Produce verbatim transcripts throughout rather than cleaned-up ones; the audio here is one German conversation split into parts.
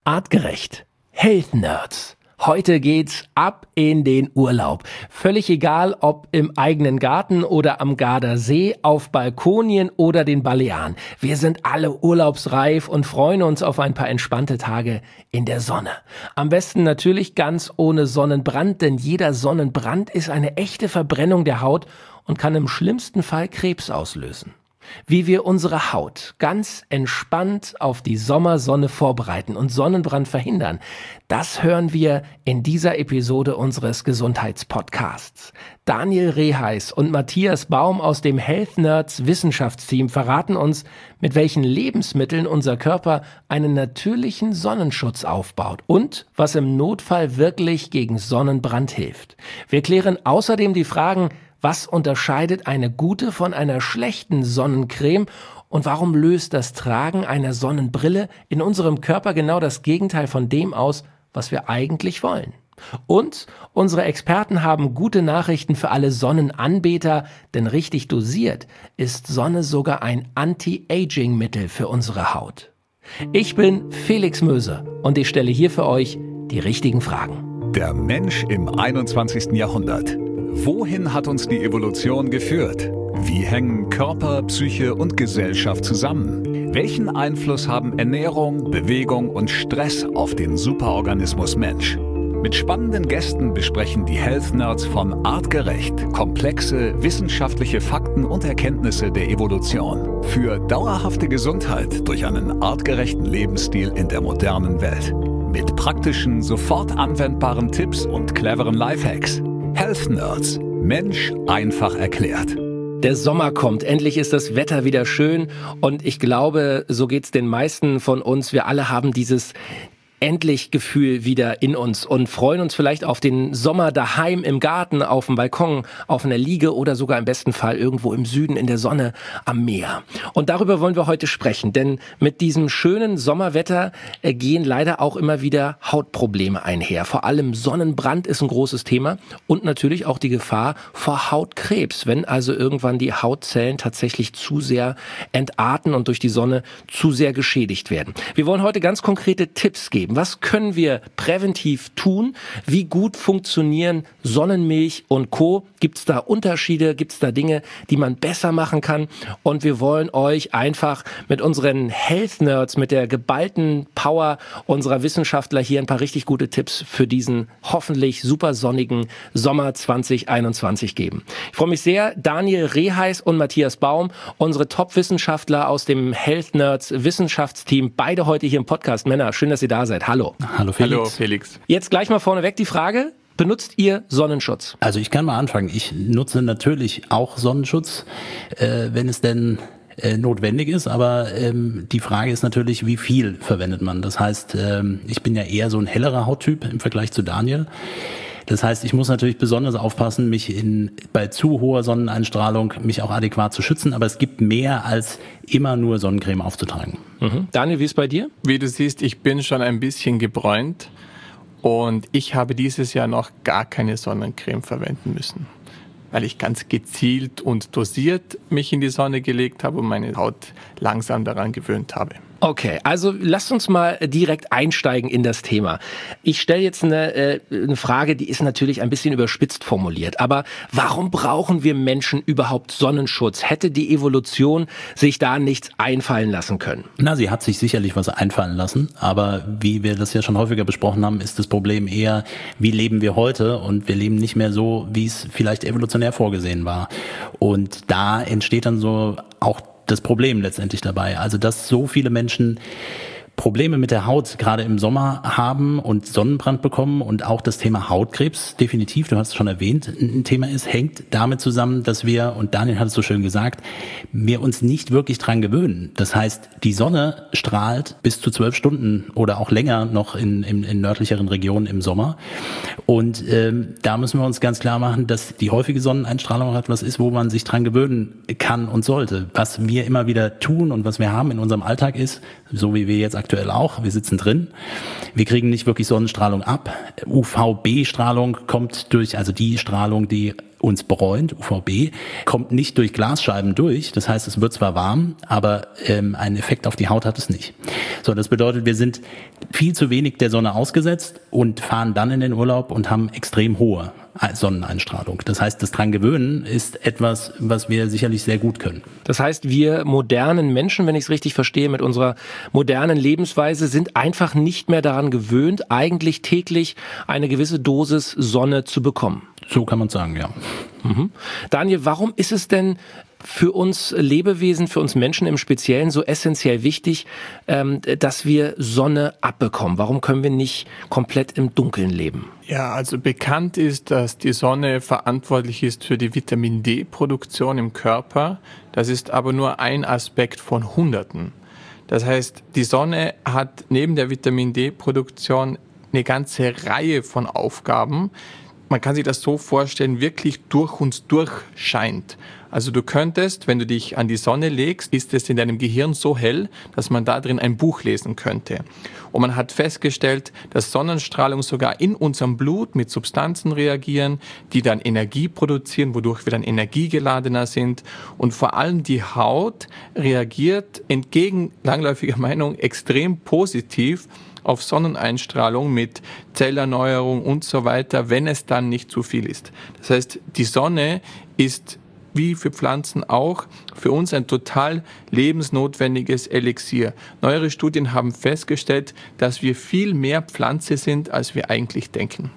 Artgerecht. Health Nerds. Heute geht's ab in den Urlaub. Völlig egal, ob im eigenen Garten oder am Gardasee, auf Balkonien oder den Balearen. Wir sind alle urlaubsreif und freuen uns auf ein paar entspannte Tage in der Sonne. Am besten natürlich ganz ohne Sonnenbrand, denn jeder Sonnenbrand ist eine echte Verbrennung der Haut und kann im schlimmsten Fall Krebs auslösen. Wie wir unsere Haut ganz entspannt auf die Sommersonne vorbereiten und Sonnenbrand verhindern, das hören wir in dieser Episode unseres Gesundheitspodcasts. Daniel Reheis und Matthias Baum aus dem Health Nerds Wissenschaftsteam verraten uns, mit welchen Lebensmitteln unser Körper einen natürlichen Sonnenschutz aufbaut und was im Notfall wirklich gegen Sonnenbrand hilft. Wir klären außerdem die Fragen: Was unterscheidet eine gute von einer schlechten Sonnencreme und warum löst das Tragen einer Sonnenbrille in unserem Körper genau das Gegenteil von dem aus, was wir eigentlich wollen? Und unsere Experten haben gute Nachrichten für alle Sonnenanbeter, denn richtig dosiert ist Sonne sogar ein Anti-Aging-Mittel für unsere Haut. Ich bin Felix Möse und ich stelle hier für euch die richtigen Fragen. Der Mensch im einundzwanzigsten Jahrhundert. Wohin hat uns die Evolution geführt? Wie hängen Körper, Psyche und Gesellschaft zusammen? Welchen Einfluss haben Ernährung, Bewegung und Stress auf den Superorganismus Mensch? Mit spannenden Gästen besprechen die Health Nerds von Artgerecht komplexe wissenschaftliche Fakten und Erkenntnisse der Evolution für dauerhafte Gesundheit durch einen artgerechten Lebensstil in der modernen Welt. Mit praktischen, sofort anwendbaren Tipps und cleveren Lifehacks. Health Nerds. Mensch einfach erklärt. Der Sommer kommt, endlich ist das Wetter wieder schön und ich glaube, so geht's den meisten von uns. Wir alle haben dieses endlich Gefühl wieder in uns und freuen uns vielleicht auf den Sommer daheim im Garten, auf dem Balkon, auf einer Liege oder sogar im besten Fall irgendwo im Süden in der Sonne am Meer. Und darüber wollen wir heute sprechen, denn mit diesem schönen Sommerwetter äh, gehen leider auch immer wieder Hautprobleme einher. Vor allem Sonnenbrand ist ein großes Thema und natürlich auch die Gefahr vor Hautkrebs, wenn also irgendwann die Hautzellen tatsächlich zu sehr entarten und durch die Sonne zu sehr geschädigt werden. Wir wollen heute ganz konkrete Tipps geben. Was können wir präventiv tun? Wie gut funktionieren Sonnenmilch und Co.? Gibt es da Unterschiede? Gibt es da Dinge, die man besser machen kann? Und wir wollen euch einfach mit unseren Health Nerds, mit der geballten Power unserer Wissenschaftler hier ein paar richtig gute Tipps für diesen hoffentlich super sonnigen Sommer zwanzig einundzwanzig geben. Ich freue mich sehr, Daniel Reheis und Matthias Baum, unsere Top-Wissenschaftler aus dem Health Nerds Wissenschaftsteam, beide heute hier im Podcast. Männer, schön, dass ihr da seid. Hallo. Hallo Felix. Hallo Felix. Jetzt gleich mal vorneweg die Frage: Benutzt ihr Sonnenschutz? Also ich kann mal anfangen. Ich nutze natürlich auch Sonnenschutz, äh, wenn es denn äh, notwendig ist. Aber ähm, die Frage ist natürlich, wie viel verwendet man? Das heißt, ähm, ich bin ja eher so ein hellerer Hauttyp im Vergleich zu Daniel. Das heißt, ich muss natürlich besonders aufpassen, mich in, bei zu hoher Sonneneinstrahlung mich auch adäquat zu schützen. Aber es gibt mehr als immer nur Sonnencreme aufzutragen. Mhm. Daniel, wie ist bei dir? Wie du siehst, ich bin schon ein bisschen gebräunt und ich habe dieses Jahr noch gar keine Sonnencreme verwenden müssen, weil ich ganz gezielt und dosiert mich in die Sonne gelegt habe und meine Haut langsam daran gewöhnt habe. Okay, also lasst uns mal direkt einsteigen in das Thema. Ich stelle jetzt eine, äh, eine Frage, die ist natürlich ein bisschen überspitzt formuliert, aber warum brauchen wir Menschen überhaupt Sonnenschutz? Hätte die Evolution sich da nichts einfallen lassen können? Na, sie hat sich sicherlich was einfallen lassen, aber wie wir das ja schon häufiger besprochen haben, ist das Problem eher, wie leben wir heute? Und wir leben nicht mehr so, wie es vielleicht evolutionär vorgesehen war. Und da entsteht dann so auch das Problem letztendlich dabei. Also, dass so viele Menschen Probleme mit der Haut gerade im Sommer haben und Sonnenbrand bekommen und auch das Thema Hautkrebs definitiv, du hast es schon erwähnt, ein Thema ist, hängt damit zusammen, dass wir, und Daniel hat es so schön gesagt, wir uns nicht wirklich dran gewöhnen. Das heißt, die Sonne strahlt bis zu zwölf Stunden oder auch länger noch in, in, in nördlicheren Regionen im Sommer. Und ähm, da müssen wir uns ganz klar machen, dass die häufige Sonneneinstrahlung etwas ist, wo man sich dran gewöhnen kann und sollte. Was wir immer wieder tun und was wir haben in unserem Alltag ist, so wie wir jetzt aktuell auch, wir sitzen drin, wir kriegen nicht wirklich Sonnenstrahlung ab. U V B-Strahlung kommt durch, also die Strahlung, die uns bräunt, U V B, kommt nicht durch Glasscheiben durch. Das heißt, es wird zwar warm, aber ähm, einen Effekt auf die Haut hat es nicht. So, das bedeutet, wir sind viel zu wenig der Sonne ausgesetzt und fahren dann in den Urlaub und haben extrem hohe Sonneneinstrahlung. Das heißt, das dran gewöhnen ist etwas, was wir sicherlich sehr gut können. Das heißt, wir modernen Menschen, wenn ich es richtig verstehe, mit unserer modernen Lebensweise sind einfach nicht mehr daran gewöhnt, eigentlich täglich eine gewisse Dosis Sonne zu bekommen. So kann man sagen, ja. Mhm. Daniel, warum ist es denn für uns Lebewesen, für uns Menschen im Speziellen so essentiell wichtig, dass wir Sonne abbekommen? Warum können wir nicht komplett im Dunkeln leben? Ja, also bekannt ist, dass die Sonne verantwortlich ist für die Vitamin-D-Produktion im Körper. Das ist aber nur ein Aspekt von Hunderten. Das heißt, die Sonne hat neben der Vitamin-D-Produktion eine ganze Reihe von Aufgaben. Man kann sich das so vorstellen, wirklich durch uns durchscheint. Also du könntest, wenn du dich an die Sonne legst, ist es in deinem Gehirn so hell, dass man da drin ein Buch lesen könnte. Und man hat festgestellt, dass Sonnenstrahlung sogar in unserem Blut mit Substanzen reagieren, die dann Energie produzieren, wodurch wir dann energiegeladener sind. Und vor allem die Haut reagiert entgegen langläufiger Meinung extrem positiv auf Sonneneinstrahlung mit Zellerneuerung und so weiter, wenn es dann nicht zu viel ist. Das heißt, die Sonne ist wie für Pflanzen auch für uns ein total lebensnotwendiges Elixier. Neuere Studien haben festgestellt, dass wir viel mehr Pflanze sind, als wir eigentlich denken.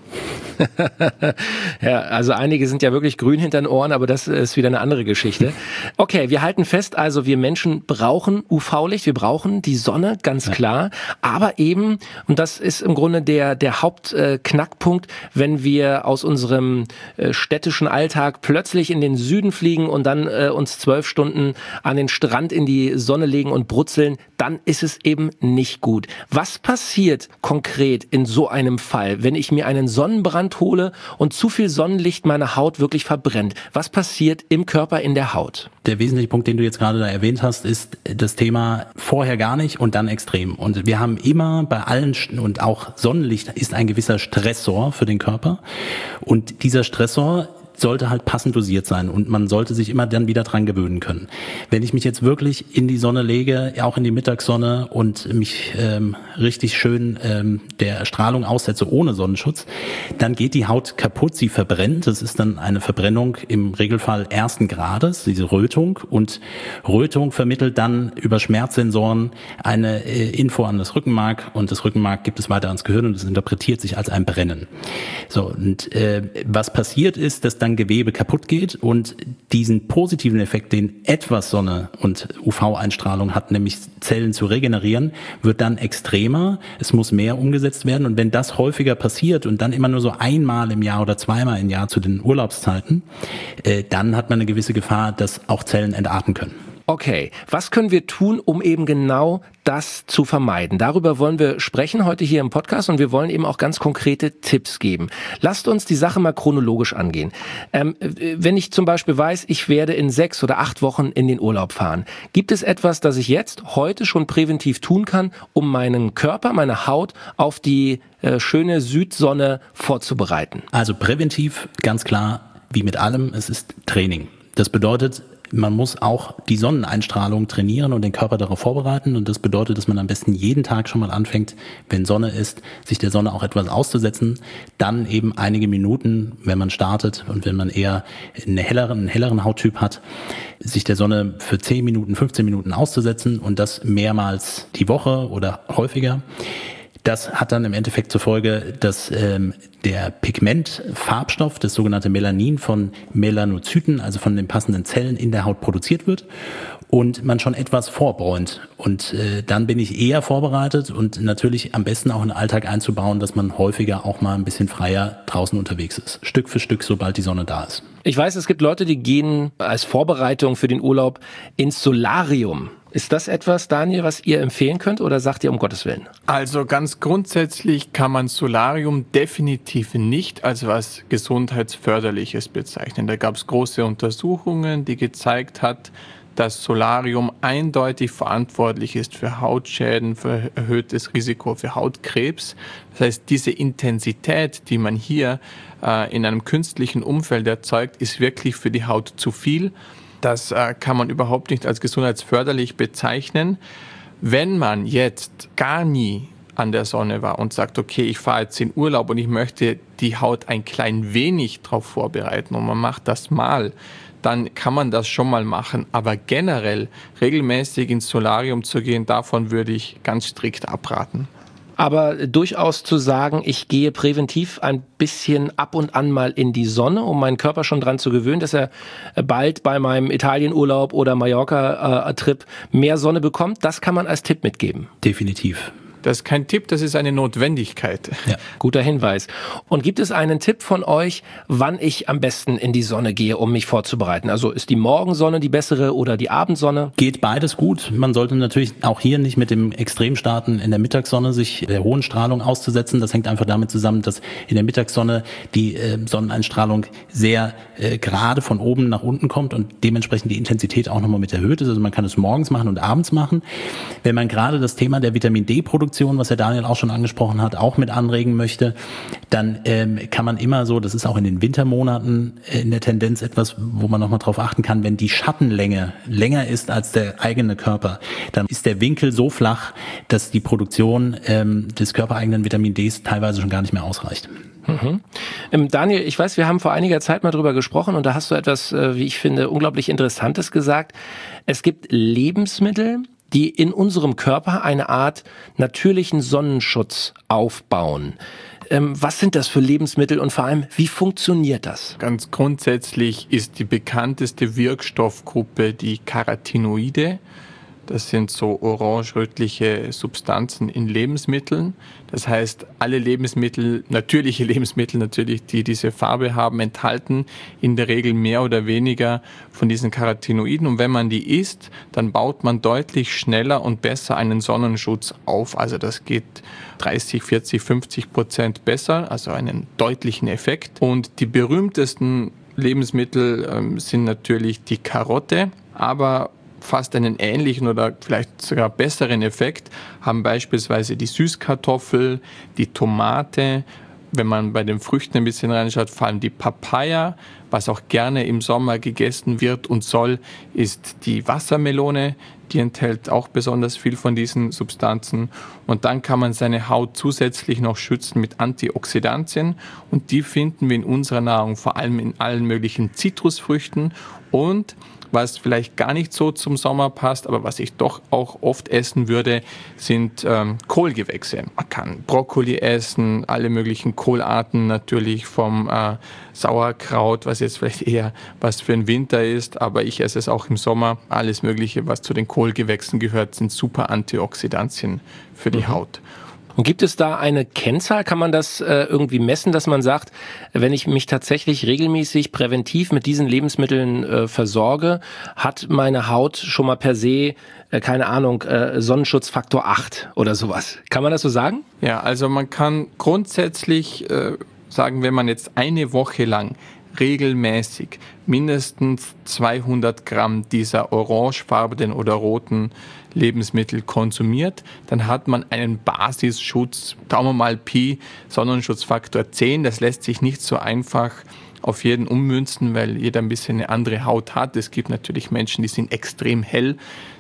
Ja, also einige sind ja wirklich grün hinter den Ohren, aber das ist wieder eine andere Geschichte. Okay, wir halten fest, also wir Menschen brauchen U V-Licht, wir brauchen die Sonne, ganz klar, aber eben, und das ist im Grunde der, der Hauptknackpunkt, wenn wir aus unserem äh, städtischen Alltag plötzlich in den Süden fliegen und dann äh, uns zwölf Stunden an den Strand in die Sonne legen und brutzeln, dann ist es eben nicht gut. Was passiert konkret in so einem Fall, wenn ich mir einen Sonnenbrand hole und zu viel Sonnenlicht meine Haut wirklich verbrennt? Was passiert im Körper, in der Haut? Der wesentliche Punkt, den du jetzt gerade da erwähnt hast, ist das Thema vorher gar nicht und dann extrem. Und wir haben immer bei allen, und auch Sonnenlicht ist ein gewisser Stressor für den Körper. Und dieser Stressor sollte halt passend dosiert sein und man sollte sich immer dann wieder dran gewöhnen können. Wenn ich mich jetzt wirklich in die Sonne lege, auch in die Mittagssonne und mich ähm, richtig schön ähm, der Strahlung aussetze ohne Sonnenschutz, dann geht die Haut kaputt, sie verbrennt. Das ist dann eine Verbrennung im Regelfall ersten Grades, diese Rötung. Und Rötung vermittelt dann über Schmerzsensoren eine äh, Info an das Rückenmark und das Rückenmark gibt es weiter ans Gehirn und es interpretiert sich als ein Brennen. So, und äh, was passiert ist, dass dann Gewebe kaputt geht und diesen positiven Effekt, den etwas Sonne und U V-Einstrahlung hat, nämlich Zellen zu regenerieren, wird dann extremer. Es muss mehr umgesetzt werden und wenn das häufiger passiert und dann immer nur so einmal im Jahr oder zweimal im Jahr zu den Urlaubszeiten, äh, dann hat man eine gewisse Gefahr, dass auch Zellen entarten können. Okay, was können wir tun, um eben genau das zu vermeiden? Darüber wollen wir sprechen heute hier im Podcast und wir wollen eben auch ganz konkrete Tipps geben. Lasst uns die Sache mal chronologisch angehen. Ähm, wenn ich zum Beispiel weiß, ich werde in sechs oder acht Wochen in den Urlaub fahren, gibt es etwas, das ich jetzt heute schon präventiv tun kann, um meinen Körper, meine Haut auf die äh, schöne Südsonne vorzubereiten? Also präventiv, ganz klar, wie mit allem, es ist Training. Das bedeutet, man muss auch die Sonneneinstrahlung trainieren und den Körper darauf vorbereiten. Und das bedeutet, dass man am besten jeden Tag schon mal anfängt, wenn Sonne ist, sich der Sonne auch etwas auszusetzen. Dann eben einige Minuten, wenn man startet und wenn man eher einen helleren, einen helleren Hauttyp hat, sich der Sonne für zehn Minuten, fünfzehn Minuten auszusetzen und das mehrmals die Woche oder häufiger. Das hat dann im Endeffekt zur Folge, dass ähm, der Pigmentfarbstoff, das sogenannte Melanin von Melanozyten, also von den passenden Zellen in der Haut produziert wird und man schon etwas vorbräunt. Und äh, dann bin ich eher vorbereitet und natürlich am besten auch in den Alltag einzubauen, dass man häufiger auch mal ein bisschen freier draußen unterwegs ist. Stück für Stück, sobald die Sonne da ist. Ich weiß, es gibt Leute, die gehen als Vorbereitung für den Urlaub ins Solarium. Ist das etwas, Daniel, was ihr empfehlen könnt oder sagt ihr um Gottes Willen? Also ganz grundsätzlich kann man Solarium definitiv nicht als was Gesundheitsförderliches bezeichnen. Da gab es große Untersuchungen, die gezeigt hat, dass Solarium eindeutig verantwortlich ist für Hautschäden, für erhöhtes Risiko für Hautkrebs. Das heißt, diese Intensität, die man hier äh, in einem künstlichen Umfeld erzeugt, ist wirklich für die Haut zu viel. Das äh, kann man überhaupt nicht als gesundheitsförderlich bezeichnen. Wenn man jetzt gar nie an der Sonne war und sagt, okay, ich fahre jetzt in Urlaub und ich möchte die Haut ein klein wenig darauf vorbereiten und man macht das mal, dann kann man das schon mal machen. Aber generell regelmäßig ins Solarium zu gehen, davon würde ich ganz strikt abraten. Aber durchaus zu sagen, ich gehe präventiv ein bisschen ab und an mal in die Sonne, um meinen Körper schon dran zu gewöhnen, dass er bald bei meinem Italienurlaub oder Mallorca-Trip mehr Sonne bekommt, das kann man als Tipp mitgeben. Definitiv. Das ist kein Tipp, das ist eine Notwendigkeit. Ja, guter Hinweis. Und gibt es einen Tipp von euch, wann ich am besten in die Sonne gehe, um mich vorzubereiten? Also ist die Morgensonne die bessere oder die Abendsonne? Geht beides gut. Man sollte natürlich auch hier nicht mit dem Extremstarten in der Mittagssonne sich der hohen Strahlung auszusetzen. Das hängt einfach damit zusammen, dass in der Mittagssonne die äh, Sonneneinstrahlung sehr äh, gerade von oben nach unten kommt und dementsprechend die Intensität auch nochmal mit erhöht ist. Also man kann es morgens machen und abends machen. Wenn man gerade das Thema der Vitamin-D-Produktion, was der Daniel auch schon angesprochen hat, auch mit anregen möchte, dann ähm, kann man immer so, das ist auch in den Wintermonaten äh, in der Tendenz etwas, wo man nochmal drauf achten kann, wenn die Schattenlänge länger ist als der eigene Körper, dann ist der Winkel so flach, dass die Produktion ähm, des körpereigenen Vitamin Ds teilweise schon gar nicht mehr ausreicht. Mhm. Ähm, Daniel, ich weiß, wir haben vor einiger Zeit mal drüber gesprochen und da hast du etwas, äh, wie ich finde, unglaublich Interessantes gesagt. Es gibt Lebensmittel, die in unserem Körper eine Art natürlichen Sonnenschutz aufbauen. Ähm, was sind das für Lebensmittel und vor allem, wie funktioniert das? Ganz grundsätzlich ist die bekannteste Wirkstoffgruppe die Carotinoide. Das sind so orange-rötliche Substanzen in Lebensmitteln. Das heißt, alle Lebensmittel, natürliche Lebensmittel natürlich, die diese Farbe haben, enthalten in der Regel mehr oder weniger von diesen Carotinoiden. Und wenn man die isst, dann baut man deutlich schneller und besser einen Sonnenschutz auf. Also das geht dreißig, vierzig, fünfzig Prozent besser, also einen deutlichen Effekt. Und die berühmtesten Lebensmittel ähm, sind natürlich die Karotte, aber fast einen ähnlichen oder vielleicht sogar besseren Effekt haben beispielsweise die Süßkartoffel, die Tomate. Wenn man bei den Früchten ein bisschen reinschaut, vor allem die Papaya, was auch gerne im Sommer gegessen wird und soll, ist die Wassermelone. Die enthält auch besonders viel von diesen Substanzen. Und dann kann man seine Haut zusätzlich noch schützen mit Antioxidantien. Und die finden wir in unserer Nahrung, vor allem in allen möglichen Zitrusfrüchten und was vielleicht gar nicht so zum Sommer passt, aber was ich doch auch oft essen würde, sind ähm, Kohlgewächse. Man kann Brokkoli essen, alle möglichen Kohlarten natürlich, vom äh, Sauerkraut, was jetzt vielleicht eher was für den Winter ist, aber ich esse es auch im Sommer. Alles Mögliche, was zu den Kohlgewächsen gehört, sind super Antioxidantien für die mhm. Haut. Und gibt es da eine Kennzahl? Kann man das äh, irgendwie messen, dass man sagt, wenn ich mich tatsächlich regelmäßig präventiv mit diesen Lebensmitteln äh, versorge, hat meine Haut schon mal per se, äh, keine Ahnung, äh, Sonnenschutzfaktor acht oder sowas? Kann man das so sagen? Ja, also man kann grundsätzlich äh, sagen, wenn man jetzt eine Woche lang regelmäßig mindestens zweihundert Gramm dieser orangefarbenen oder roten Lebensmittel konsumiert, dann hat man einen Basisschutz, sagen wir mal Pi, Sonnenschutzfaktor zehn. Das lässt sich nicht so einfach auf jeden ummünzen, weil jeder ein bisschen eine andere Haut hat. Es gibt natürlich Menschen, die sind extrem hell.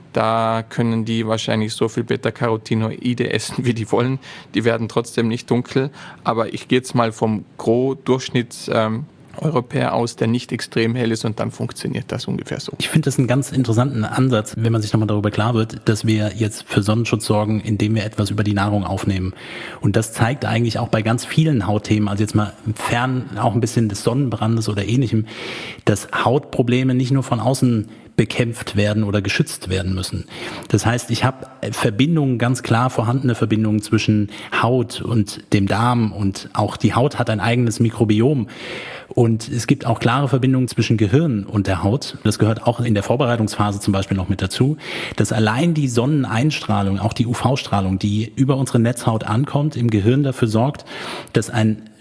Da können die wahrscheinlich so viel Beta-Carotinoide essen, wie die wollen. Die werden trotzdem nicht dunkel. Aber ich gehe jetzt mal vom Gros-Durchschnitts ähm, Europäer aus, der nicht extrem hell ist, und dann funktioniert das ungefähr so. Ich finde das einen ganz interessanten Ansatz, wenn man sich nochmal darüber klar wird, dass wir jetzt für Sonnenschutz sorgen, indem wir etwas über die Nahrung aufnehmen. Und das zeigt eigentlich auch bei ganz vielen Hautthemen, also jetzt mal fern auch ein bisschen des Sonnenbrandes oder ähnlichem, dass Hautprobleme nicht nur von außen bekämpft werden oder geschützt werden müssen. Das heißt, ich habe Verbindungen, ganz klar vorhandene Verbindungen zwischen Haut und dem Darm, und auch die Haut hat ein eigenes Mikrobiom. Und es gibt auch klare Verbindungen zwischen Gehirn und der Haut. Das gehört auch in der Vorbereitungsphase zum Beispiel noch mit dazu, dass allein die Sonneneinstrahlung, auch die U V-Strahlung, die über unsere Netzhaut ankommt, im Gehirn dafür sorgt, dass ein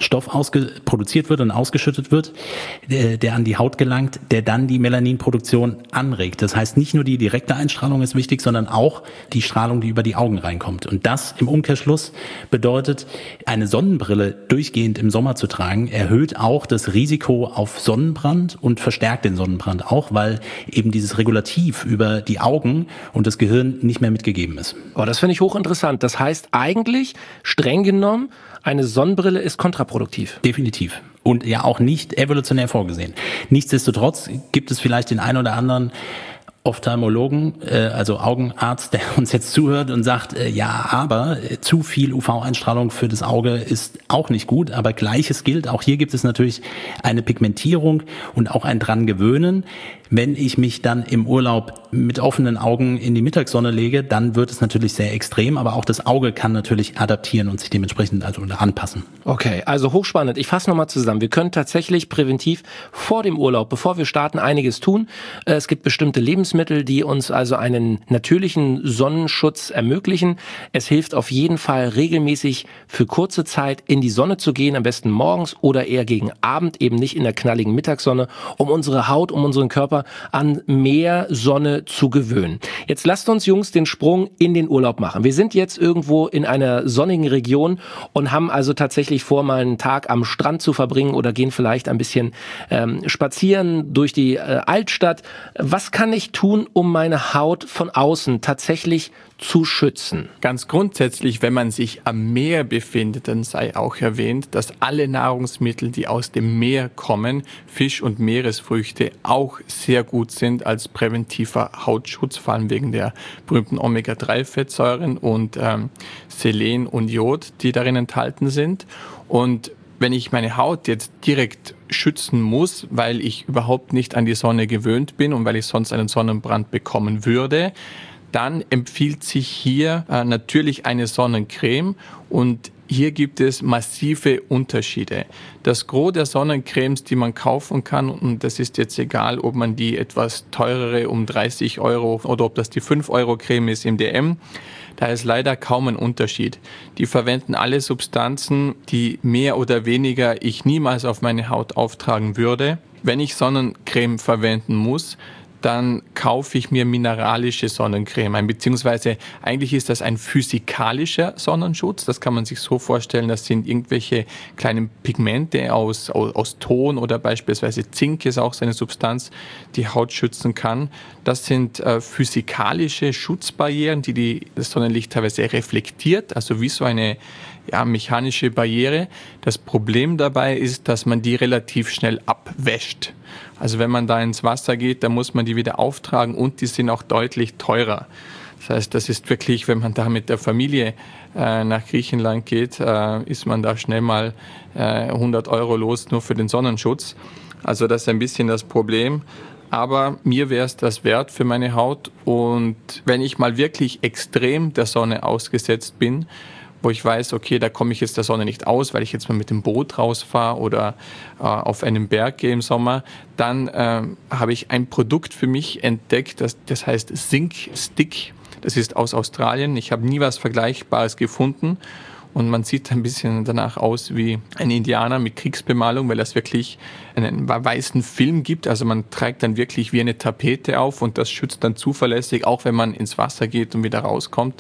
Stoff ausge- produziert wird und ausgeschüttet wird, der, der an die Haut gelangt, der dann die Melaninproduktion anregt. Das heißt, nicht nur die direkte Einstrahlung ist wichtig, sondern auch die Strahlung, die über die Augen reinkommt. Und das im Umkehrschluss bedeutet, eine Sonnenbrille durchgehend im Sommer zu tragen, erhöht auch das Risiko auf Sonnenbrand und verstärkt den Sonnenbrand auch, weil eben dieses Regulativ über die Augen und das Gehirn nicht mehr mitgegeben ist. Oh, das finde ich hochinteressant. Das heißt eigentlich, streng genommen, eine Sonnenbrille ist kontraproduktiv. Definitiv. Und ja auch nicht evolutionär vorgesehen. Nichtsdestotrotz gibt es vielleicht den einen oder anderen Ophthalmologen, äh, also Augenarzt, der uns jetzt zuhört und sagt, äh, ja, aber äh, zu viel U V-Einstrahlung für das Auge ist auch nicht gut, aber Gleiches gilt, auch hier gibt es natürlich eine Pigmentierung und auch ein dran gewöhnen. Wenn ich mich dann im Urlaub mit offenen Augen in die Mittagssonne lege, dann wird es natürlich sehr extrem, aber auch das Auge kann natürlich adaptieren und sich dementsprechend also anpassen. Okay, also hochspannend. Ich fasse nochmal zusammen. Wir können tatsächlich präventiv vor dem Urlaub, bevor wir starten, einiges tun. Es gibt bestimmte Lebensmittel, die uns also einen natürlichen Sonnenschutz ermöglichen. Es hilft auf jeden Fall regelmäßig für kurze Zeit in die Sonne zu gehen, am besten morgens oder eher gegen Abend, eben nicht in der knalligen Mittagssonne, um unsere Haut, um unseren Körper an mehr Sonne zu gewöhnen. Jetzt lasst uns, Jungs, den Sprung in den Urlaub machen. Wir sind jetzt irgendwo in einer sonnigen Region und haben also tatsächlich vor, mal einen Tag am Strand zu verbringen oder gehen vielleicht ein bisschen ähm, spazieren durch die äh, Altstadt. Was kann ich tun, um meine Haut von außen tatsächlich zu schützen? Ganz grundsätzlich, wenn man sich am Meer befindet, dann sei auch erwähnt, dass alle Nahrungsmittel, die aus dem Meer kommen, Fisch und Meeresfrüchte, auch sehr gut sind als präventiver Hautschutz, vor allem wegen der berühmten Omega drei Fettsäuren und ähm, Selen und Jod, die darin enthalten sind. Und wenn ich meine Haut jetzt direkt schützen muss, weil ich überhaupt nicht an die Sonne gewöhnt bin und weil ich sonst einen Sonnenbrand bekommen würde, dann empfiehlt sich hier äh, natürlich eine Sonnencreme und hier gibt es massive Unterschiede. Das Gros der Sonnencremes, die man kaufen kann, und das ist jetzt egal, ob man die etwas teurere um dreißig Euro oder ob das die fünf Euro Creme ist im D M, da ist leider kaum ein Unterschied. Die verwenden alle Substanzen, die mehr oder weniger ich niemals auf meine Haut auftragen würde. Wenn ich Sonnencreme verwenden muss, dann kaufe ich mir mineralische Sonnencreme ein, beziehungsweise eigentlich ist das ein physikalischer Sonnenschutz. Das kann man sich so vorstellen, das sind irgendwelche kleinen Pigmente aus, aus, aus Ton oder beispielsweise Zink ist auch so eine Substanz, die Haut schützen kann. Das sind äh, physikalische Schutzbarrieren, die, die das Sonnenlicht teilweise reflektiert, also wie so eine ja, mechanische Barriere. Das Problem dabei ist, dass man die relativ schnell abwäscht. Also wenn man da ins Wasser geht, dann muss man die wieder auftragen und die sind auch deutlich teurer. Das heißt, das ist wirklich, wenn man da mit der Familie äh, nach Griechenland geht, äh, ist man da schnell mal äh, hundert Euro los nur für den Sonnenschutz. Also das ist ein bisschen das Problem. Aber mir wäre es das wert für meine Haut. Und wenn ich mal wirklich extrem der Sonne ausgesetzt bin, wo ich weiß, okay, da komme ich jetzt der Sonne nicht aus, weil ich jetzt mal mit dem Boot rausfahre oder äh, auf einen Berg gehe im Sommer, dann äh, habe ich ein Produkt für mich entdeckt, das, das heißt Zinc Stick. Das ist aus Australien. Ich habe nie was Vergleichbares gefunden. Und man sieht ein bisschen danach aus wie ein Indianer mit Kriegsbemalung, weil das wirklich einen weißen Film gibt. Also man trägt dann wirklich wie eine Tapete auf und das schützt dann zuverlässig, auch wenn man ins Wasser geht und wieder rauskommt.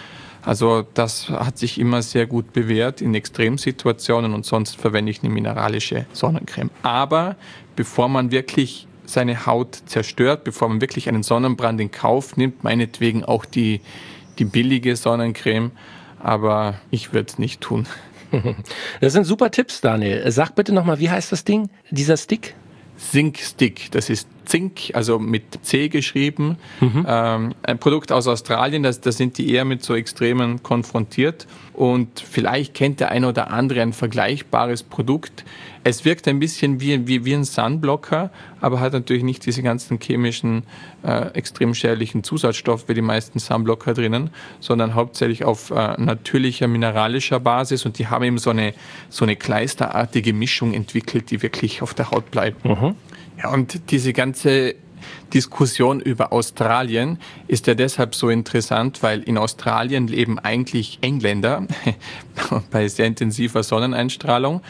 Also das hat sich immer sehr gut bewährt in Extremsituationen und sonst verwende ich eine mineralische Sonnencreme. Aber bevor man wirklich seine Haut zerstört, bevor man wirklich einen Sonnenbrand in Kauf nimmt, meinetwegen auch die, die billige Sonnencreme, aber ich würde es nicht tun. Das sind super Tipps, Daniel. Sag bitte nochmal, wie heißt das Ding, dieser Stick? Zinc Stick, das ist Zink, also mit C geschrieben. Mhm. Ähm, ein Produkt aus Australien, da sind die eher mit so Extremen konfrontiert. Und vielleicht kennt der eine oder andere ein vergleichbares Produkt. Es wirkt ein bisschen wie, wie, wie ein Sunblocker, aber hat natürlich nicht diese ganzen chemischen, äh, extrem schädlichen Zusatzstoffe wie die meisten Sunblocker drinnen, sondern hauptsächlich auf äh, natürlicher, mineralischer Basis. Und die haben eben so eine, so eine kleisterartige Mischung entwickelt, die wirklich auf der Haut bleibt. Mhm. Ja, und diese ganze Diskussion über Australien ist ja deshalb so interessant, weil in Australien leben eigentlich Engländer bei sehr intensiver Sonneneinstrahlung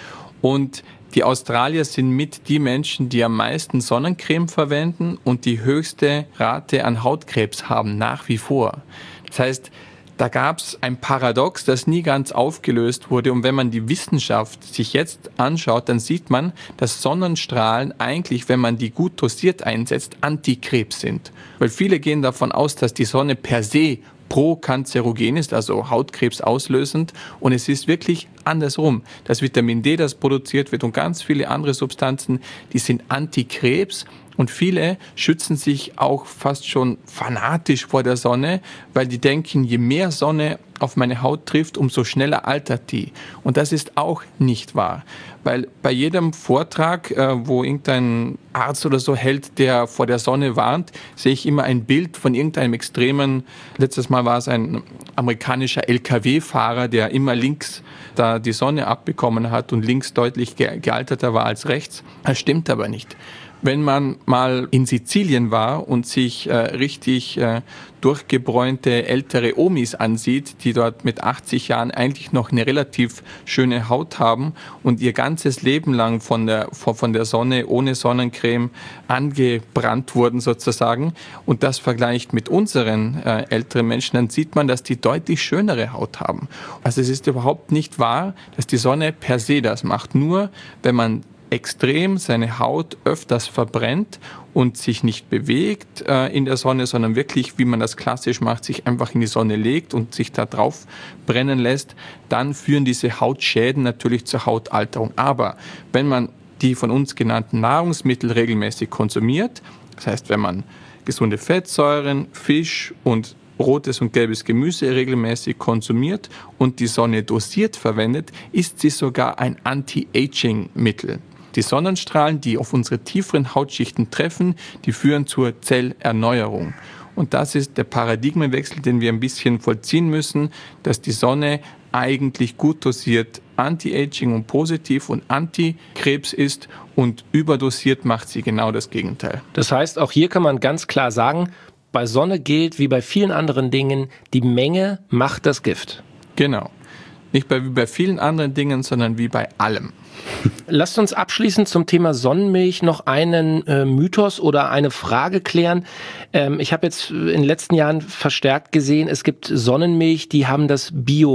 Und die Australier sind mit die Menschen, die am meisten Sonnencreme verwenden und die höchste Rate an Hautkrebs haben, nach wie vor. Das heißt, da gab es ein Paradox, das nie ganz aufgelöst wurde. Und wenn man die Wissenschaft sich jetzt anschaut, dann sieht man, dass Sonnenstrahlen eigentlich, wenn man die gut dosiert einsetzt, Antikrebs sind. Weil viele gehen davon aus, dass die Sonne per se prokanzerogen ist, also Hautkrebs auslösend. Und es ist wirklich andersrum. Das Vitamin D, das produziert wird und ganz viele andere Substanzen, die sind Antikrebs. Und viele schützen sich auch fast schon fanatisch vor der Sonne, weil die denken, je mehr Sonne auf meine Haut trifft, umso schneller altert die. Und das ist auch nicht wahr. Weil bei jedem Vortrag, wo irgendein Arzt oder so hält, der vor der Sonne warnt, sehe ich immer ein Bild von irgendeinem extremen, letztes Mal war es ein amerikanischer L K W-Fahrer, der immer links da die Sonne abbekommen hat und links deutlich gealterter war als rechts. Das stimmt aber nicht. Wenn man mal in Sizilien war und sich äh, richtig äh, durchgebräunte ältere Omis ansieht, die dort mit achtzig Jahren eigentlich noch eine relativ schöne Haut haben und ihr ganzes Leben lang von der, von, von der Sonne ohne Sonnencreme angebrannt wurden sozusagen und das vergleicht mit unseren äh, älteren Menschen, dann sieht man, dass die deutlich schönere Haut haben. Also es ist überhaupt nicht wahr, dass die Sonne per se das macht. Nur wenn man extrem seine Haut öfters verbrennt und sich nicht bewegt äh, in der Sonne, sondern wirklich, wie man das klassisch macht, sich einfach in die Sonne legt und sich da drauf brennen lässt, dann führen diese Hautschäden natürlich zur Hautalterung. Aber wenn man die von uns genannten Nahrungsmittel regelmäßig konsumiert, das heißt, wenn man gesunde Fettsäuren, Fisch und rotes und gelbes Gemüse regelmäßig konsumiert und die Sonne dosiert verwendet, ist sie sogar ein Anti-Aging-Mittel. Die Sonnenstrahlen, die auf unsere tieferen Hautschichten treffen, die führen zur Zellerneuerung. Und das ist der Paradigmenwechsel, den wir ein bisschen vollziehen müssen, dass die Sonne eigentlich gut dosiert Anti-Aging und positiv und Antikrebs ist und überdosiert macht sie genau das Gegenteil. Das heißt, auch hier kann man ganz klar sagen, bei Sonne gilt wie bei vielen anderen Dingen, die Menge macht das Gift. Genau. Nicht bei, wie bei vielen anderen Dingen, sondern wie bei allem. Lasst uns abschließend zum Thema Sonnenmilch noch einen äh, Mythos oder eine Frage klären. Ähm, ich habe jetzt in den letzten Jahren verstärkt gesehen, es gibt Sonnenmilch, die haben das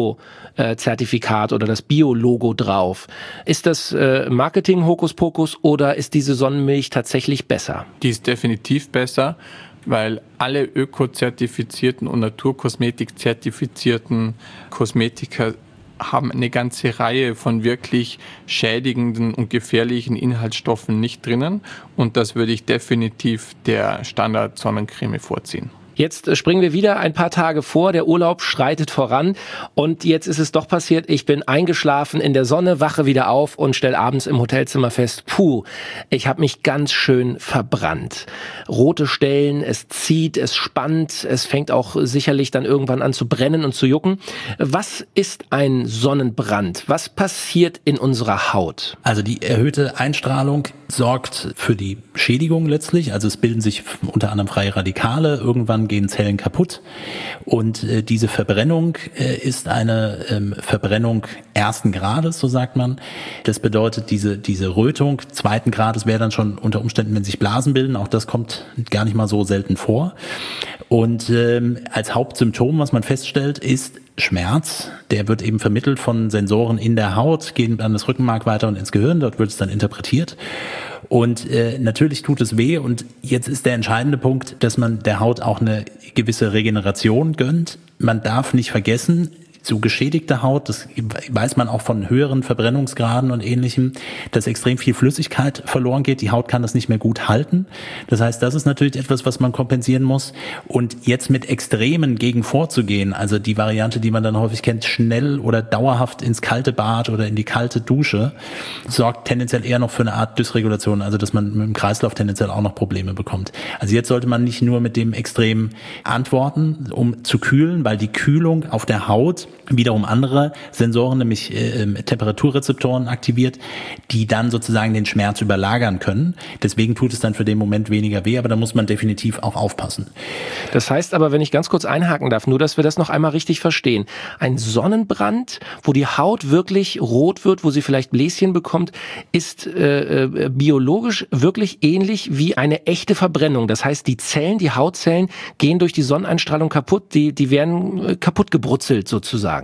Bio-Zertifikat oder das Bio-Logo drauf. Ist das äh, Marketing-Hokuspokus oder ist diese Sonnenmilch tatsächlich besser? Die ist definitiv besser, weil alle ökozertifizierten und Naturkosmetik-zertifizierten Kosmetika haben eine ganze Reihe von wirklich schädigenden und gefährlichen Inhaltsstoffen nicht drinnen. Und das würde ich definitiv der Standard-Sonnencreme vorziehen. Jetzt springen wir wieder ein paar Tage vor, der Urlaub schreitet voran und jetzt ist es doch passiert, ich bin eingeschlafen in der Sonne, wache wieder auf und stelle abends im Hotelzimmer fest, puh, ich habe mich ganz schön verbrannt. Rote Stellen, es zieht, es spannt, es fängt auch sicherlich dann irgendwann an zu brennen und zu jucken. Was ist ein Sonnenbrand? Was passiert in unserer Haut? Also die erhöhte Einstrahlung sorgt für die Schädigung letztlich, also es bilden sich unter anderem freie Radikale, irgendwann gehen Zellen kaputt und äh, diese Verbrennung äh, ist eine ähm, Verbrennung ersten Grades, so sagt man. Das bedeutet, diese diese Rötung zweiten Grades wäre dann schon unter Umständen, wenn sich Blasen bilden, auch das kommt gar nicht mal so selten vor. Und ähm, als Hauptsymptom, was man feststellt, ist Schmerz. Der wird eben vermittelt von Sensoren in der Haut, gehen an das Rückenmark weiter und ins Gehirn, dort wird es dann interpretiert. Und äh, natürlich tut es weh und jetzt ist der entscheidende Punkt, dass man der Haut auch eine gewisse Regeneration gönnt. Man darf nicht vergessen, so geschädigte Haut, das weiß man auch von höheren Verbrennungsgraden und Ähnlichem, dass extrem viel Flüssigkeit verloren geht. Die Haut kann das nicht mehr gut halten. Das heißt, das ist natürlich etwas, was man kompensieren muss. Und jetzt mit Extremen gegen vorzugehen, also die Variante, die man dann häufig kennt, schnell oder dauerhaft ins kalte Bad oder in die kalte Dusche, sorgt tendenziell eher noch für eine Art Dysregulation, also dass man mit dem Kreislauf tendenziell auch noch Probleme bekommt. Also jetzt sollte man nicht nur mit dem Extrem antworten, um zu kühlen, weil die Kühlung auf der Haut wiederum andere Sensoren, nämlich äh, Temperaturrezeptoren aktiviert, die dann sozusagen den Schmerz überlagern können. Deswegen tut es dann für den Moment weniger weh, aber da muss man definitiv auch aufpassen. Das heißt aber, wenn ich ganz kurz einhaken darf, nur dass wir das noch einmal richtig verstehen. Ein Sonnenbrand, wo die Haut wirklich rot wird, wo sie vielleicht Bläschen bekommt, ist äh, äh, biologisch wirklich ähnlich wie eine echte Verbrennung. Das heißt, die Zellen, die Hautzellen gehen durch die Sonneneinstrahlung kaputt, die, die werden äh, kaputt gebrutzelt sozusagen.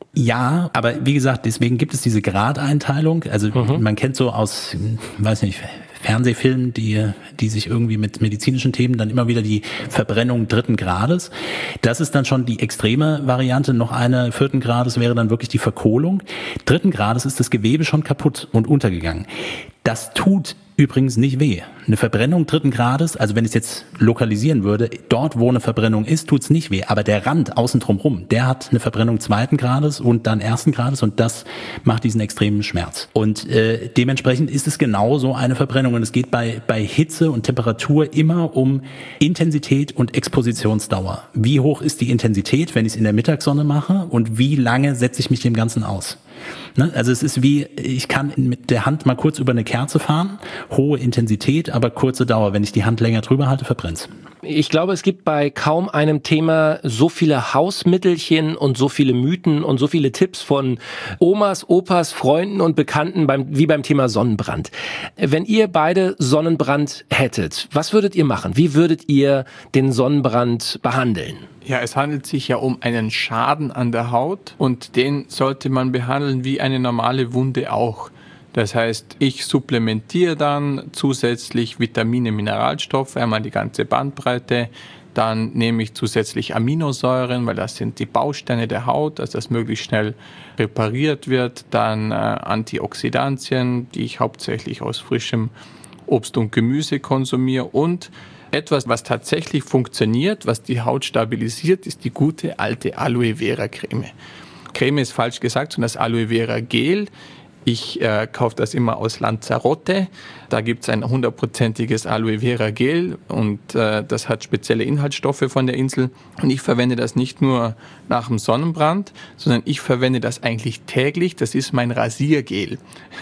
Ja, aber wie gesagt, deswegen gibt es diese Gradeinteilung. Also mhm. man kennt so aus, weiß nicht, Fernsehfilmen, die, die sich irgendwie mit medizinischen Themen dann immer wieder die Verbrennung dritten Grades. Das ist dann schon die extreme Variante. Noch eine vierten Grades wäre dann wirklich die Verkohlung. Dritten Grades ist das Gewebe schon kaputt und untergegangen. Das tut übrigens nicht weh. Eine Verbrennung dritten Grades, also wenn ich es jetzt lokalisieren würde, dort wo eine Verbrennung ist, tut's nicht weh. Aber der Rand außen drum rum, der hat eine Verbrennung zweiten Grades und dann ersten Grades und das macht diesen extremen Schmerz. Und äh, dementsprechend ist es genau so eine Verbrennung. Und es geht bei, bei Hitze und Temperatur immer um Intensität und Expositionsdauer. Wie hoch ist die Intensität, wenn ich es in der Mittagssonne mache und wie lange setze ich mich dem Ganzen aus? Ne? Also es ist wie, ich kann mit der Hand mal kurz über eine Kerze fahren, hohe Intensität, aber kurze Dauer. Wenn ich die Hand länger drüber halte, verbrennt's. Ich glaube, es gibt bei kaum einem Thema so viele Hausmittelchen und so viele Mythen und so viele Tipps von Omas, Opas, Freunden und Bekannten beim, wie beim Thema Sonnenbrand. Wenn ihr beide Sonnenbrand hättet, was würdet ihr machen? Wie würdet ihr den Sonnenbrand behandeln? Ja, es handelt sich ja um einen Schaden an der Haut und den sollte man behandeln wie eine normale Wunde auch. Das heißt, ich supplementiere dann zusätzlich Vitamine, Mineralstoffe, einmal die ganze Bandbreite. Dann nehme ich zusätzlich Aminosäuren, weil das sind die Bausteine der Haut, dass das möglichst schnell repariert wird. Dann äh, Antioxidantien, die ich hauptsächlich aus frischem Obst und Gemüse konsumiere. Und etwas, was tatsächlich funktioniert, was die Haut stabilisiert, ist die gute alte Aloe Vera Creme. Creme ist falsch gesagt, sondern das Aloe Vera Gel. Ich äh, kaufe das immer aus Lanzarote. Da gibt es ein hundertprozentiges Aloe Vera Gel und äh, das hat spezielle Inhaltsstoffe von der Insel. Und ich verwende das nicht nur nach dem Sonnenbrand, sondern ich verwende das eigentlich täglich. Das ist mein Rasiergel.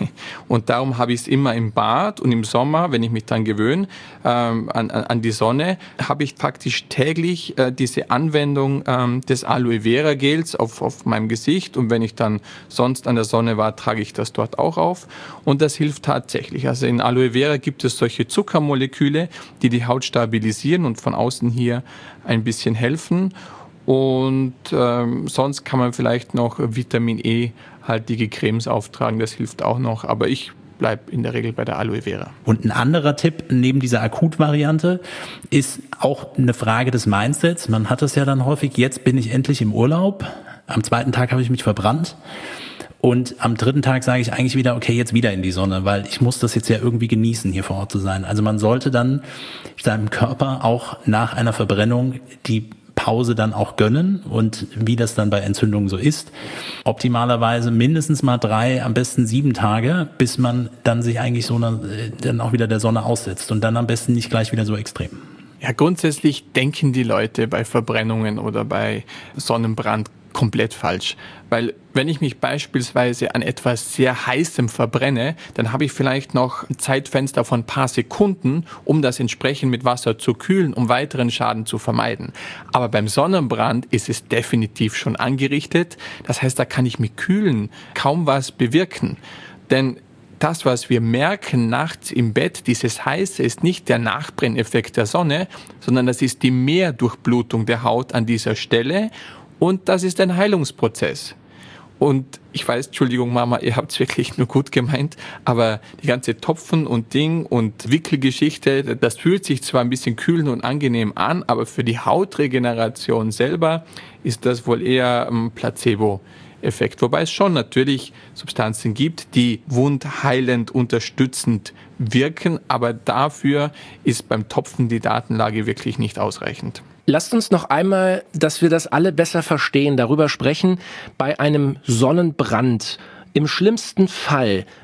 Und darum habe ich es immer im Bad und im Sommer, wenn ich mich dann gewöhne ähm, an, an die Sonne, habe ich praktisch täglich äh, diese Anwendung ähm, des Aloe Vera Gels auf, auf meinem Gesicht. Und wenn ich dann sonst an der Sonne war, trage ich das dort auch auf und das hilft tatsächlich. Also in Aloe Vera gibt es solche Zuckermoleküle, die die Haut stabilisieren und von außen hier ein bisschen helfen und ähm, sonst kann man vielleicht noch Vitamin E-haltige Cremes auftragen, das hilft auch noch, aber ich bleibe in der Regel bei der Aloe Vera. Und ein anderer Tipp neben dieser Akutvariante ist auch eine Frage des Mindsets. Man hat es ja dann häufig, jetzt bin ich endlich im Urlaub, am zweiten Tag habe ich mich verbrannt. Und am dritten Tag sage ich eigentlich wieder, okay, jetzt wieder in die Sonne, weil ich muss das jetzt ja irgendwie genießen, hier vor Ort zu sein. Also man sollte dann seinem Körper auch nach einer Verbrennung die Pause dann auch gönnen und wie das dann bei Entzündungen so ist, optimalerweise mindestens mal drei, am besten sieben Tage, bis man dann sich eigentlich so eine, dann auch wieder der Sonne aussetzt und dann am besten nicht gleich wieder so extrem. Ja, grundsätzlich denken die Leute bei Verbrennungen oder bei Sonnenbrand komplett falsch, weil wenn ich mich beispielsweise an etwas sehr Heißem verbrenne, dann habe ich vielleicht noch ein Zeitfenster von ein paar Sekunden, um das entsprechend mit Wasser zu kühlen, um weiteren Schaden zu vermeiden. Aber beim Sonnenbrand ist es definitiv schon angerichtet, das heißt, da kann ich mit Kühlen kaum was bewirken, denn das, was wir merken nachts im Bett, dieses Heiße, ist nicht der Nachbrenneffekt der Sonne, sondern das ist die Mehrdurchblutung der Haut an dieser Stelle. Und das ist ein Heilungsprozess. Und ich weiß, Entschuldigung Mama, ihr habt es wirklich nur gut gemeint, aber die ganze Topfen und Ding und Wickelgeschichte, das fühlt sich zwar ein bisschen kühlend und angenehm an, aber für die Hautregeneration selber ist das wohl eher ein Placebo-Effekt. Wobei es schon natürlich Substanzen gibt, die wundheilend unterstützend wirken, aber dafür ist beim Topfen die Datenlage wirklich nicht ausreichend. Lasst uns noch einmal, dass wir das alle besser verstehen, darüber sprechen, bei einem Sonnenbrand. Im schlimmsten Fall,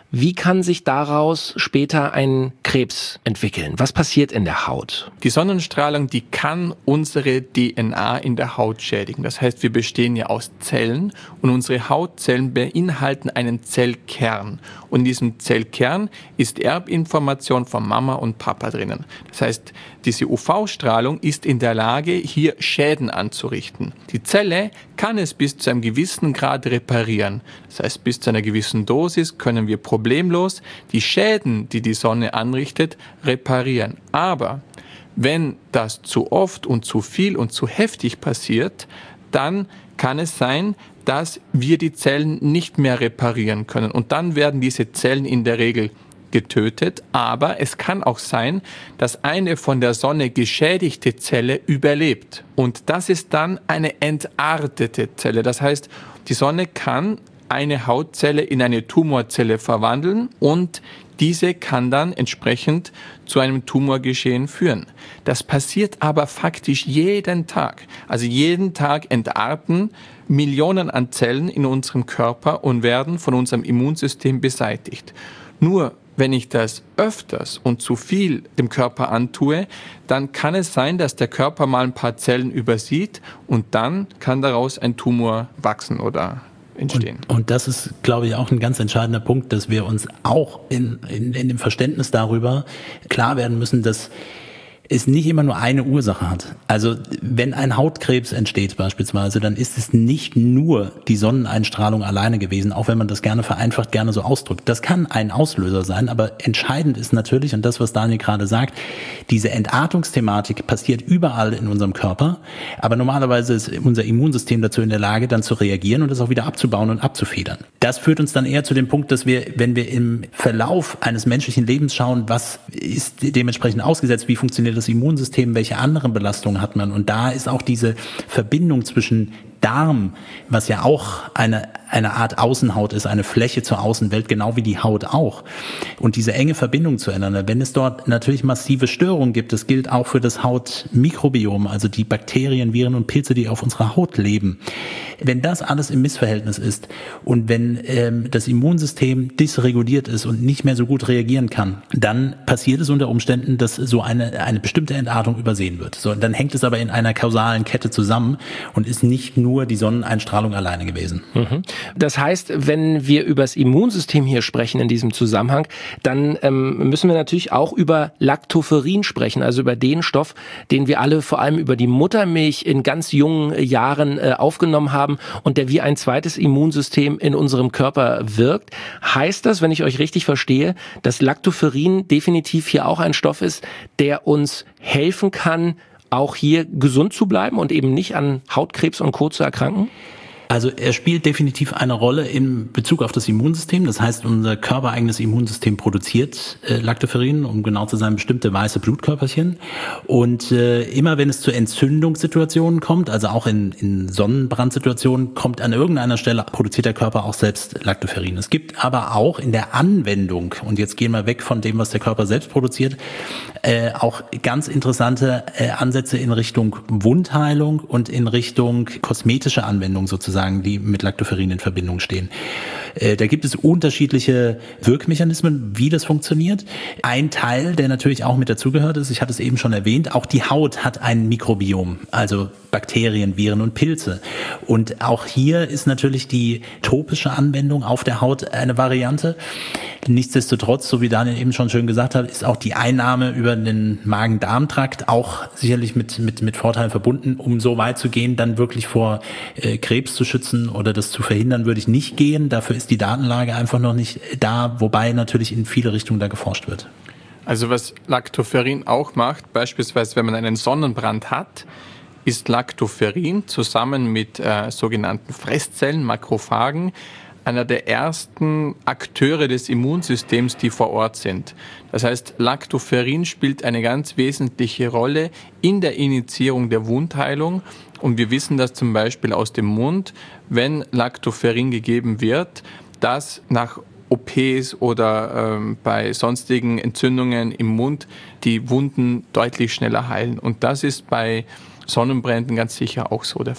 Wie kann sich daraus später ein Krebs entwickeln? Was passiert in der Haut? Die Sonnenstrahlung, die kann unsere D N A in der Haut schädigen. Das heißt, wir bestehen ja aus Zellen und unsere Hautzellen beinhalten einen Zellkern. Und in diesem Zellkern ist Erbinformation von Mama und Papa drinnen. Das heißt, diese U V-Strahlung ist in der Lage, hier Schäden anzurichten. Die Zelle kann es bis zu einem gewissen Grad reparieren. Das heißt, bis zu einer gewissen Dosis können wir problemlos die Schäden, die die Sonne anrichtet, reparieren. Aber wenn das zu oft und zu viel und zu heftig passiert, dann kann es sein, dass wir die Zellen nicht mehr reparieren können. Und dann werden diese Zellen in der Regel getötet. Aber es kann auch sein, dass eine von der Sonne geschädigte Zelle überlebt. Und das ist dann eine entartete Zelle. Das heißt, die Sonne kann eine Hautzelle in eine Tumorzelle verwandeln und diese kann dann entsprechend zu einem Tumorgeschehen führen. Das passiert aber faktisch jeden Tag. Also jeden Tag entarten Millionen an Zellen in unserem Körper und werden von unserem Immunsystem beseitigt. Nur wenn ich das öfters und zu viel dem Körper antue, dann kann es sein, dass der Körper mal ein paar Zellen übersieht und dann kann daraus ein Tumor wachsen oder entstehen. Und, und das ist, glaube ich, auch ein ganz entscheidender Punkt, dass wir uns auch in, in, in dem Verständnis darüber klar werden müssen, dass es nicht immer nur eine Ursache hat. Also wenn ein Hautkrebs entsteht beispielsweise, dann ist es nicht nur die Sonneneinstrahlung alleine gewesen, auch wenn man das gerne vereinfacht, gerne so ausdrückt. Das kann ein Auslöser sein, aber entscheidend ist natürlich, und das, was Daniel gerade sagt, diese Entartungsthematik passiert überall in unserem Körper, aber normalerweise ist unser Immunsystem dazu in der Lage, dann zu reagieren und das auch wieder abzubauen und abzufedern. Das führt uns dann eher zu dem Punkt, dass wir, wenn wir im Verlauf eines menschlichen Lebens schauen, was ist dementsprechend ausgesetzt, wie funktioniert das Immunsystem, welche anderen Belastungen hat man. Und da ist auch diese Verbindung zwischen Darm, was ja auch eine, eine Art Außenhaut ist, eine Fläche zur Außenwelt, genau wie die Haut auch. Und diese enge Verbindung zueinander, wenn es dort natürlich massive Störungen gibt, das gilt auch für das Hautmikrobiom, also die Bakterien, Viren und Pilze, die auf unserer Haut leben. Wenn das alles im Missverhältnis ist und wenn ähm, das Immunsystem dysreguliert ist und nicht mehr so gut reagieren kann, dann passiert es unter Umständen, dass so eine, eine bestimmte Entartung übersehen wird. So, dann hängt es aber in einer kausalen Kette zusammen und ist nicht nur nur die Sonneneinstrahlung alleine gewesen. Das heißt, wenn wir über das Immunsystem hier sprechen in diesem Zusammenhang, dann ähm, müssen wir natürlich auch über Lactoferrin sprechen, also über den Stoff, den wir alle vor allem über die Muttermilch in ganz jungen Jahren äh, aufgenommen haben und der wie ein zweites Immunsystem in unserem Körper wirkt. Heißt das, wenn ich euch richtig verstehe, dass Lactoferrin definitiv hier auch ein Stoff ist, der uns helfen kann, auch hier gesund zu bleiben und eben nicht an Hautkrebs und Co. zu erkranken? Also er spielt definitiv eine Rolle in Bezug auf das Immunsystem. Das heißt, unser körpereigenes Immunsystem produziert äh, Lactoferrin, um genau zu sein, bestimmte weiße Blutkörperchen. Und äh, immer wenn es zu Entzündungssituationen kommt, also auch in, in Sonnenbrandsituationen, kommt an irgendeiner Stelle, produziert der Körper auch selbst Lactoferrin. Es gibt aber auch in der Anwendung, und jetzt gehen wir weg von dem, was der Körper selbst produziert, äh, auch ganz interessante äh, Ansätze in Richtung Wundheilung und in Richtung kosmetische Anwendung sozusagen, die mit Lactoferrin in Verbindung stehen. Äh, da gibt es unterschiedliche Wirkmechanismen, wie das funktioniert. Ein Teil, der natürlich auch mit dazugehört ist, ich hatte es eben schon erwähnt, auch die Haut hat ein Mikrobiom, also Bakterien, Viren und Pilze. Und auch hier ist natürlich die topische Anwendung auf der Haut eine Variante. Nichtsdestotrotz, so wie Daniel eben schon schön gesagt hat, ist auch die Einnahme über den Magen-Darm-Trakt auch sicherlich mit, mit, mit Vorteilen verbunden. Um so weit zu gehen, dann wirklich vor äh, Krebs zu schützen oder das zu verhindern, würde ich nicht gehen. Dafür ist die Datenlage einfach noch nicht da, wobei natürlich in viele Richtungen da geforscht wird. Also was Lactoferrin auch macht, beispielsweise wenn man einen Sonnenbrand hat, ist Lactoferrin zusammen mit äh, sogenannten Fresszellen, Makrophagen, einer der ersten Akteure des Immunsystems, die vor Ort sind. Das heißt, Lactoferrin spielt eine ganz wesentliche Rolle in der Initiierung der Wundheilung. Und wir wissen das zum Beispiel aus dem Mund, wenn Lactoferrin gegeben wird, dass nach O Ps oder ähm, bei sonstigen Entzündungen im Mund die Wunden deutlich schneller heilen. Und das ist bei Sonnenbränden ganz sicher auch so der Fall.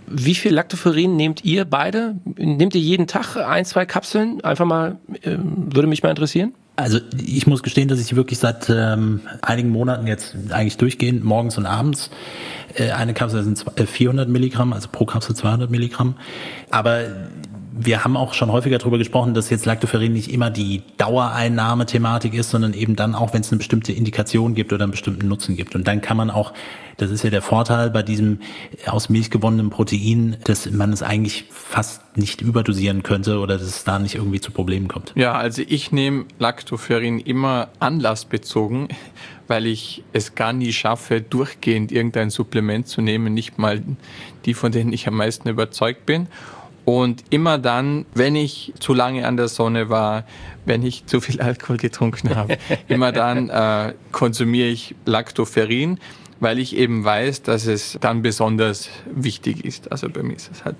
Wie viel Lactoferrin nehmt ihr beide? Nehmt ihr jeden Tag ein, zwei Kapseln? Einfach mal, äh, würde mich mal interessieren. Also ich muss gestehen, dass ich wirklich seit ähm, einigen Monaten jetzt eigentlich durchgehend morgens und abends äh, eine Kapsel sind vierhundert Milligramm, also pro Kapsel zweihundert Milligramm. Aber wir haben auch schon häufiger darüber gesprochen, dass jetzt Lactoferrin nicht immer die Dauereinnahme-Thematik ist, sondern eben dann auch, wenn es eine bestimmte Indikation gibt oder einen bestimmten Nutzen gibt. Und dann kann man auch, das ist ja der Vorteil bei diesem aus Milch gewonnenen Protein, dass man es eigentlich fast nicht überdosieren könnte oder dass es da nicht irgendwie zu Problemen kommt. Ja, also ich nehme Lactoferrin immer anlassbezogen, weil ich es gar nie schaffe, durchgehend irgendein Supplement zu nehmen, nicht mal die, von denen ich am meisten überzeugt bin. Und immer dann, wenn ich zu lange an der Sonne war, wenn ich zu viel Alkohol getrunken habe, immer dann äh, konsumiere ich Lactoferrin, weil ich eben weiß, dass es dann besonders wichtig ist. Also bei mir ist es halt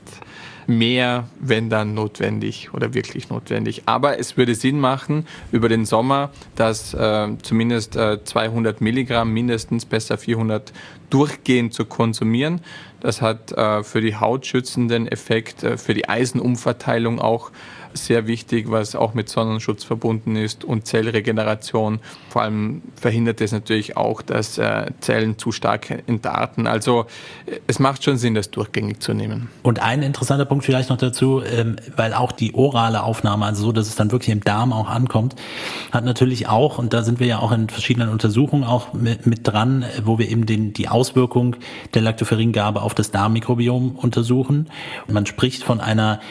mehr, wenn dann notwendig oder wirklich notwendig. Aber es würde Sinn machen, über den Sommer, dass äh, zumindest äh, zweihundert Milligramm, mindestens besser vierhundert, durchgehend zu konsumieren. Das hat äh, für die Haut schützenden Effekt, äh, für die Eisenumverteilung auch sehr wichtig, was auch mit Sonnenschutz verbunden ist und Zellregeneration. Vor allem verhindert es natürlich auch, dass äh, Zellen zu stark entarten. Also äh, es macht schon Sinn, das durchgängig zu nehmen. Und ein interessanter Punkt vielleicht noch dazu, ähm, weil auch die orale Aufnahme, also so, dass es dann wirklich im Darm auch ankommt, hat natürlich auch, und da sind wir ja auch in verschiedenen Untersuchungen auch mit, mit dran, wo wir eben den, die Auswirkung der Lactoferringabe auf das Darmmikrobiom untersuchen. Und man spricht von einer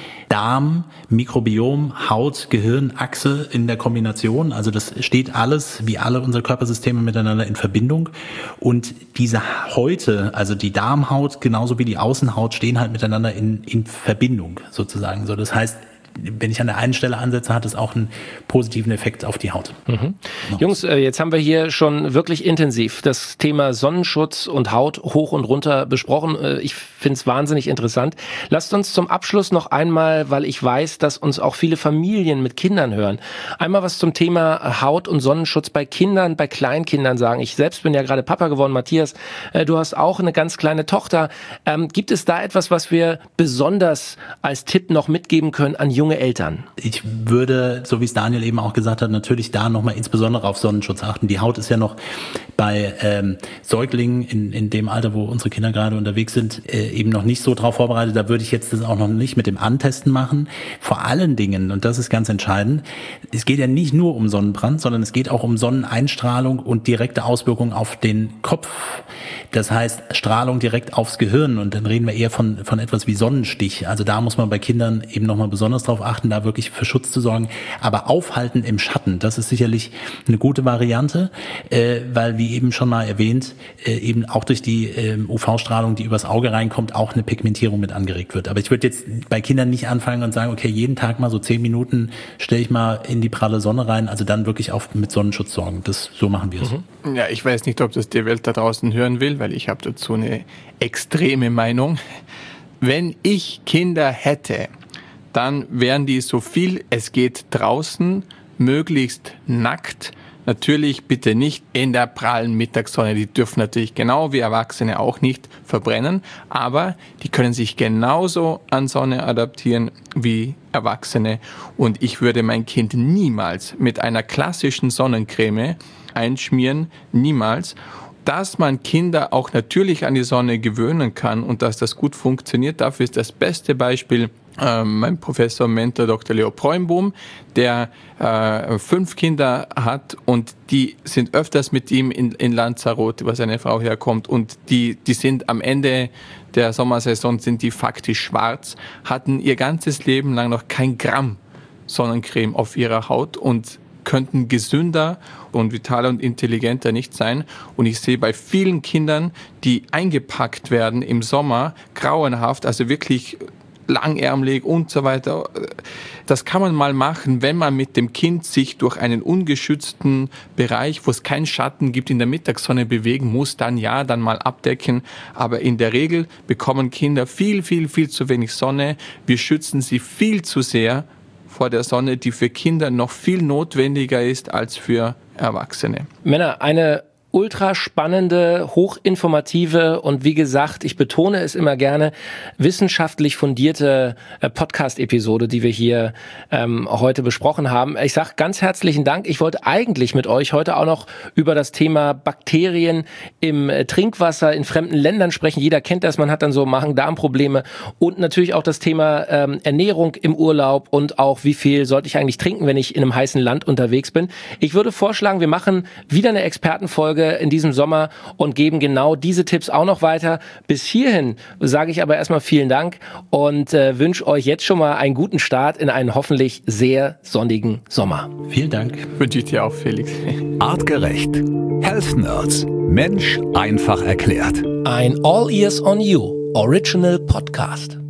Darm-Mikrobiom, Haut-Gehirn-Achse in der Kombination. Also das steht alles, wie alle unsere Körpersysteme, miteinander in Verbindung. Und diese Häute, also die Darmhaut genauso wie die Außenhaut, stehen halt miteinander in, in Verbindung sozusagen. So, das heißt, wenn ich an der einen Stelle ansetze, hat es auch einen positiven Effekt auf die Haut. Mhm. Jungs, jetzt haben wir hier schon wirklich intensiv das Thema Sonnenschutz und Haut hoch und runter besprochen. Ich finde es wahnsinnig interessant. Lasst uns zum Abschluss noch einmal, weil ich weiß, dass uns auch viele Familien mit Kindern hören, einmal was zum Thema Haut und Sonnenschutz bei Kindern, bei Kleinkindern sagen. Ich selbst bin ja gerade Papa geworden, Matthias. Du hast auch eine ganz kleine Tochter. Ähm, gibt es da etwas, was wir besonders als Tipp noch mitgeben können an junge Eltern? Ich würde, so wie es Daniel eben auch gesagt hat, natürlich da nochmal insbesondere auf Sonnenschutz achten. Die Haut ist ja noch bei ähm, Säuglingen in, in dem Alter, wo unsere Kinder gerade unterwegs sind, äh, eben noch nicht so drauf vorbereitet. Da würde ich jetzt das auch noch nicht mit dem Antesten machen. Vor allen Dingen, und das ist ganz entscheidend, es geht ja nicht nur um Sonnenbrand, sondern es geht auch um Sonneneinstrahlung und direkte Auswirkungen auf den Kopf. Das heißt, Strahlung direkt aufs Gehirn, und dann reden wir eher von, von etwas wie Sonnenstich. Also da muss man bei Kindern eben nochmal besonders drauf achten, da wirklich für Schutz zu sorgen. Aber aufhalten im Schatten, das ist sicherlich eine gute Variante, äh, weil wie eben schon mal erwähnt, äh, eben auch durch die äh, U V-Strahlung, die übers Auge reinkommt, auch eine Pigmentierung mit angeregt wird. Aber ich würde jetzt bei Kindern nicht anfangen und sagen, okay, jeden Tag mal so zehn Minuten stelle ich mal in die pralle Sonne rein, also dann wirklich auch mit Sonnenschutz sorgen. Das, so machen wir es. Mhm. Ja, ich weiß nicht, ob das die Welt da draußen hören will, weil ich habe dazu eine extreme Meinung. Wenn ich Kinder hätte, dann wären die so viel es geht draußen, möglichst nackt. Natürlich bitte nicht in der prallen Mittagssonne. Die dürfen natürlich genau wie Erwachsene auch nicht verbrennen, aber die können sich genauso an Sonne adaptieren wie Erwachsene. Und ich würde mein Kind niemals mit einer klassischen Sonnencreme einschmieren, niemals. Dass man Kinder auch natürlich an die Sonne gewöhnen kann und dass das gut funktioniert, dafür ist das beste Beispiel äh, mein Professor Mentor Doktor Leo Preumbohm, der äh, fünf Kinder hat und die sind öfters mit ihm in, in Lanzarote, wo seine Frau herkommt, und die, die sind am Ende der Sommersaison sind die faktisch schwarz, hatten ihr ganzes Leben lang noch kein Gramm Sonnencreme auf ihrer Haut und könnten gesünder und vitaler und intelligenter nicht sein. Und ich sehe bei vielen Kindern, die eingepackt werden im Sommer, grauenhaft, also wirklich langärmelig und so weiter. Das kann man mal machen, wenn man mit dem Kind sich durch einen ungeschützten Bereich, wo es keinen Schatten gibt, in der Mittagssonne bewegen muss, dann ja, dann mal abdecken. Aber in der Regel bekommen Kinder viel, viel, viel zu wenig Sonne. Wir schützen sie viel zu sehr vor der Sonne, die für Kinder noch viel notwendiger ist als für Erwachsene. Männer, eine ultra spannende, hochinformative und wie gesagt, ich betone es immer gerne, wissenschaftlich fundierte äh, Podcast-Episode, die wir hier ähm, heute besprochen haben. Ich sage ganz herzlichen Dank. Ich wollte eigentlich mit euch heute auch noch über das Thema Bakterien im äh, Trinkwasser in fremden Ländern sprechen. Jeder kennt das, man hat dann so Magen-Darm-Probleme und natürlich auch das Thema ähm, Ernährung im Urlaub und auch wie viel sollte ich eigentlich trinken, wenn ich in einem heißen Land unterwegs bin. Ich würde vorschlagen, wir machen wieder eine Expertenfolge in diesem Sommer und geben genau diese Tipps auch noch weiter. Bis hierhin sage ich aber erstmal vielen Dank und äh, wünsche euch jetzt schon mal einen guten Start in einen hoffentlich sehr sonnigen Sommer. Vielen Dank. Wünsche ich dir auch, Felix. Artgerecht. Health Nerds. Mensch einfach erklärt. Ein All Ears on You Original Podcast.